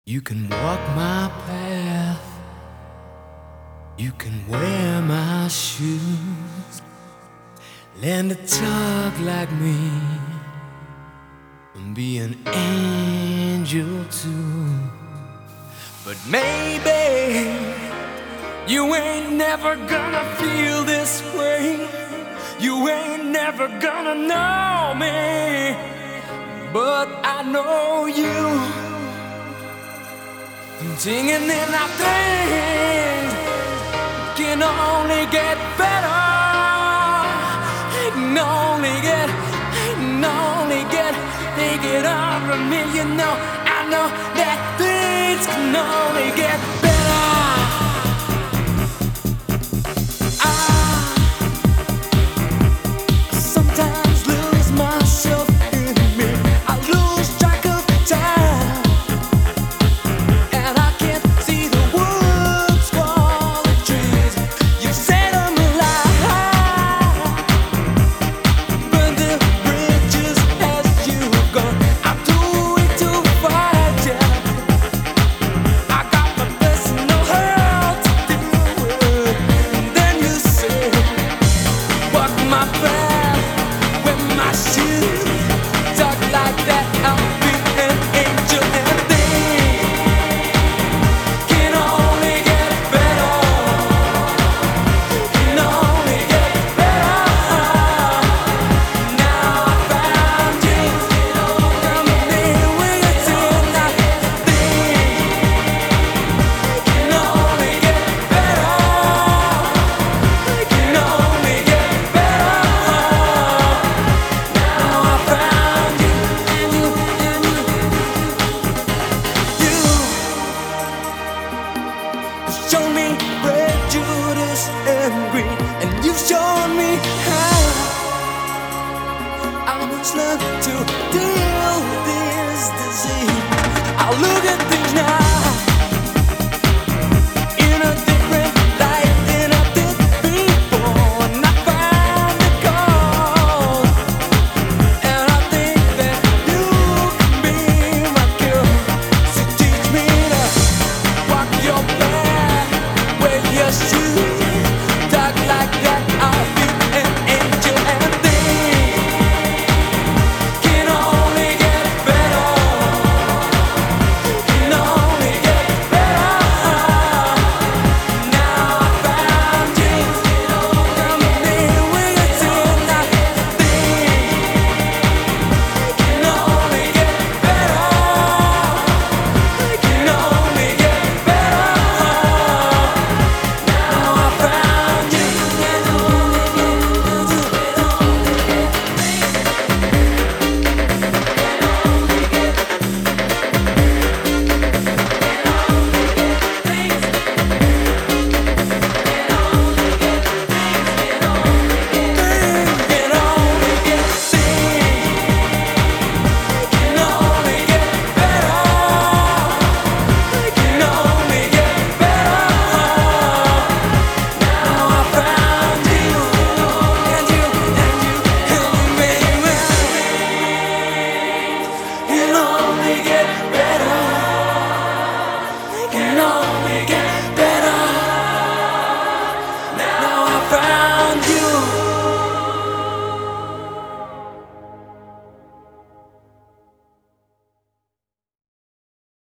You can walk my path, you can wear my shoes, learn to talk like me, and be an angel too. But maybe you ain't never gonna feel this way, you ain't never gonna know me, but I know you. Singing in our things can only get better. It can only get, take it all from me, you know. I know that things can only get better. I sometimes lose myself in me. I lose track of time. Show me prejudice and greed, and you've shown me how I must learn to deal with this disease. I look at the